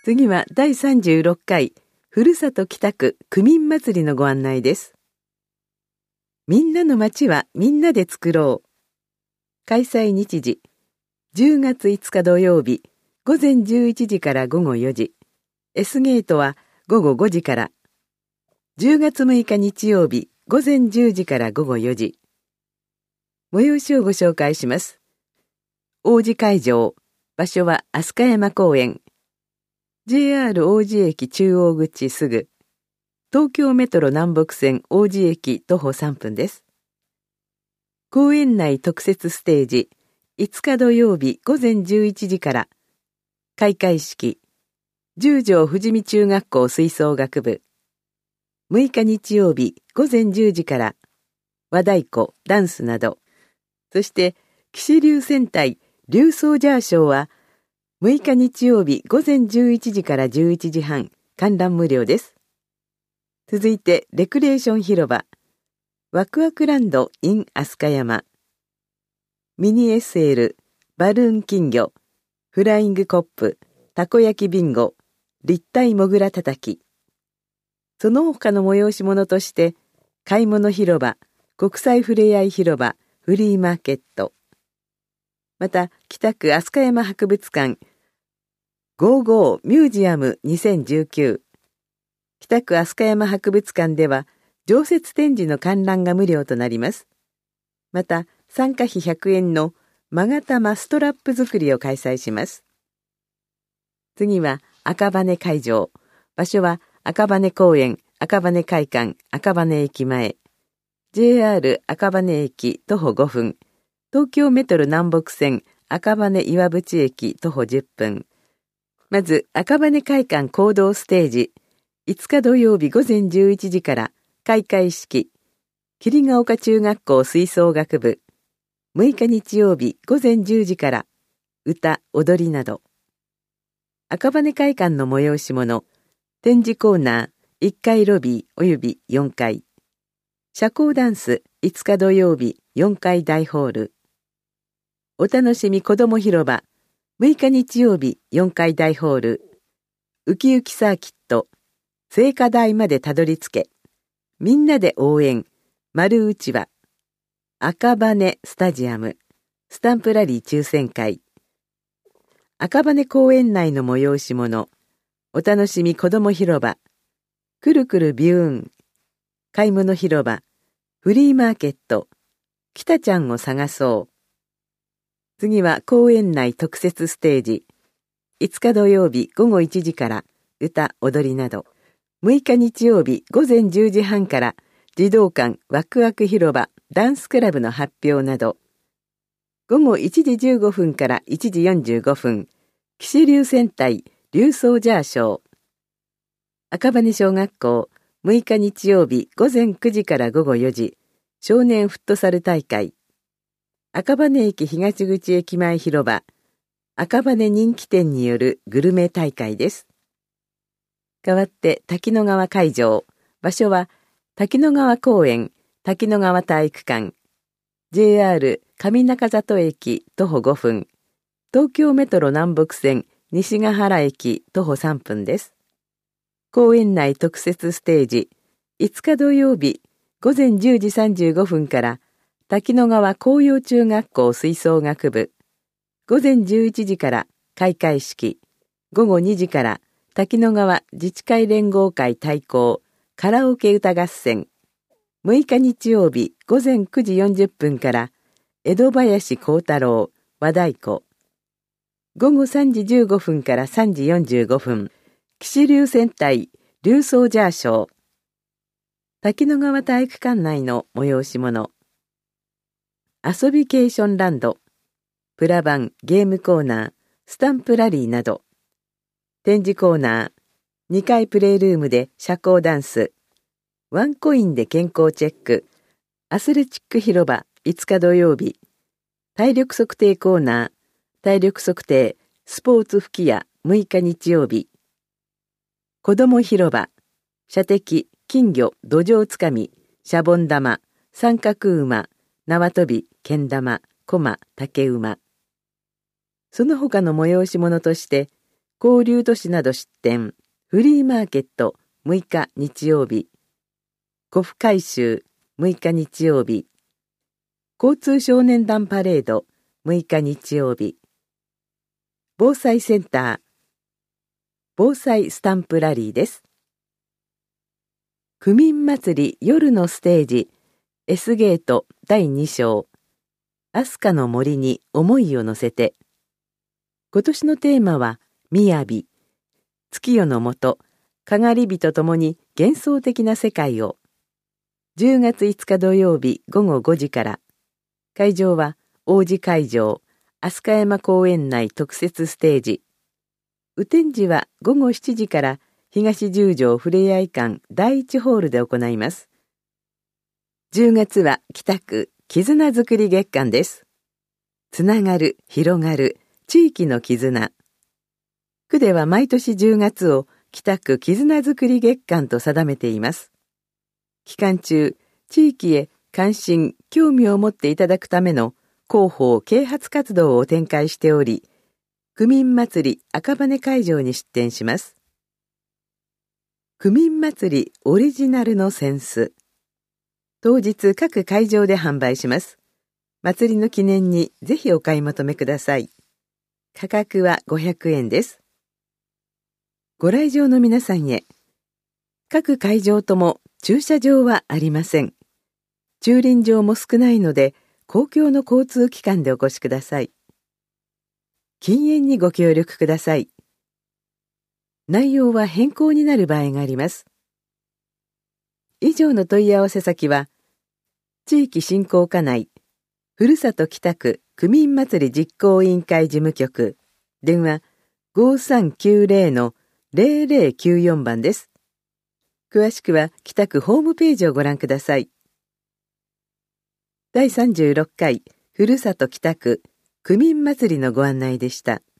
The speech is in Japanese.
次は第36回ふるさと北区区民祭りのご案内です。みんなの街はみんなで作ろう。開催日時、10月5日土曜日、午前11時から午後4時。S ゲートは午後5時から。10月6日日曜日、午前10時から午後4時。催しをご紹介します。王子会場、場所は飛鳥山公園。JR 王子駅中央口すぐ。東京メトロ南北線王子駅徒歩3分です。公園内特設ステージ、5日土曜日午前11時から。開会式、十条富士見中学校吹奏楽部。6日日曜日午前10時から。和太鼓、ダンスなど。そして、騎士流戦隊、流奏ジャーショーは、6日日曜日午前11時から11時半、観覧無料です。続いて、レクレーション広場、ワクワクランド in 飛鳥山、ミニ SL、バルーン金魚、フライングコップ、たこ焼きビンゴ、立体モグラたたき。その他の催し物として、買い物広場、国際ふれあい広場、フリーマーケット。また、北区飛鳥山博物館、55ミュージアム2019。北区飛鳥山博物館では、常設展示の観覧が無料となります。また、参加費100円のマガタマストラップ作りを開催します。次は赤羽会場。場所は赤羽公園、赤羽会館、赤羽駅前。JR 赤羽駅徒歩5分。東京メトロ南北線赤羽岩淵駅徒歩10分。まず赤羽会館行動ステージ。5日土曜日午前11時から開会式。桐ヶ丘中学校吹奏楽部。6日日曜日午前10時から歌、踊りなど。赤羽会館の催し物。展示コーナー1階ロビー及び4階。社交ダンス5日土曜日4階大ホール。お楽しみ子ども広場6日日曜日4階大ホール。ウキウキサーキット聖火台までたどり着け。みんなで応援丸うちわ。赤羽スタジアムスタンプラリー抽選会。赤羽公園内の催し物。お楽しみ子ども広場くるくるビューン。買い物広場フリーマーケット北ちゃんを探そう。次は公園内特設ステージ。5日土曜日午後1時から歌、踊りなど。6日日曜日午前10時半から児童館ワクワク広場ダンスクラブの発表など。午後1時15分から1時45分。騎士流戦隊流奏ジャーショー。赤羽小学校6日日曜日午前9時から午後4時。少年フットサル大会。赤羽駅東口駅前広場、赤羽人気店によるグルメ大会です。代わって滝野川会場、場所は滝野川公園、滝野川体育館、JR 上中里駅徒歩5分、東京メトロ南北線西ヶ原駅徒歩3分です。公園内特設ステージ、5日土曜日午前10時35分から滝野川紅葉中学校吹奏楽部。午前11時から開会式。午後2時から滝野川自治会連合会対抗カラオケ歌合戦。6日日曜日午前9時40分から江戸林幸太郎和太鼓。午後3時15分から3時45分。騎士流戦隊流奏ジャーショー。滝野川体育館内の催し物。遊びケーションランド、プラバン、ゲームコーナー、スタンプラリーなど。展示コーナー、2階プレイルームで社交ダンス、ワンコインで健康チェック、アスレチック広場5日土曜日、体力測定コーナー、体力測定、スポーツ吹き矢6日日曜日、子ども広場、射的、金魚、土壌つかみ、シャボン玉、三角馬、縄跳び、けん玉、駒、竹馬。その他の催し物として、 交流都市など出店、フリーマーケット6日日曜日、古府改修6日日曜日、交通少年団パレード6日日曜日、防災センター、防災スタンプラリーです。区民祭り夜のステージ、S ゲート第2章、飛鳥の森に思いを乗せて。今年のテーマは、雅。月夜の下、かがり火とともに幻想的な世界を。10月5日土曜日午後5時から。会場は、王子会場、飛鳥山公園内特設ステージ。雨天時は午後7時から東十条ふれあい館第1ホールで行います。10月は北区絆づくり月間です。つながる、広がる、地域の絆。区では毎年10月を北区絆づくり月間と定めています。期間中、地域へ関心、興味を持っていただくための広報啓発活動を展開しており、区民祭り赤羽会場に出展します。区民祭りオリジナルの扇子。当日各会場で販売します。祭りの記念にぜひお買い求めください。価格は500円です。ご来場の皆さんへ。各会場とも駐車場はありません。駐輪場も少ないので、公共の交通機関でお越しください。禁煙にご協力ください。内容は変更になる場合があります。以上の問い合わせ先は、地域振興課内、ふるさと北区区民祭り実行委員会事務局、電話 5390-0094 番です。詳しくは北区ホームページをご覧ください。第36回ふるさと北区区民祭りのご案内でした。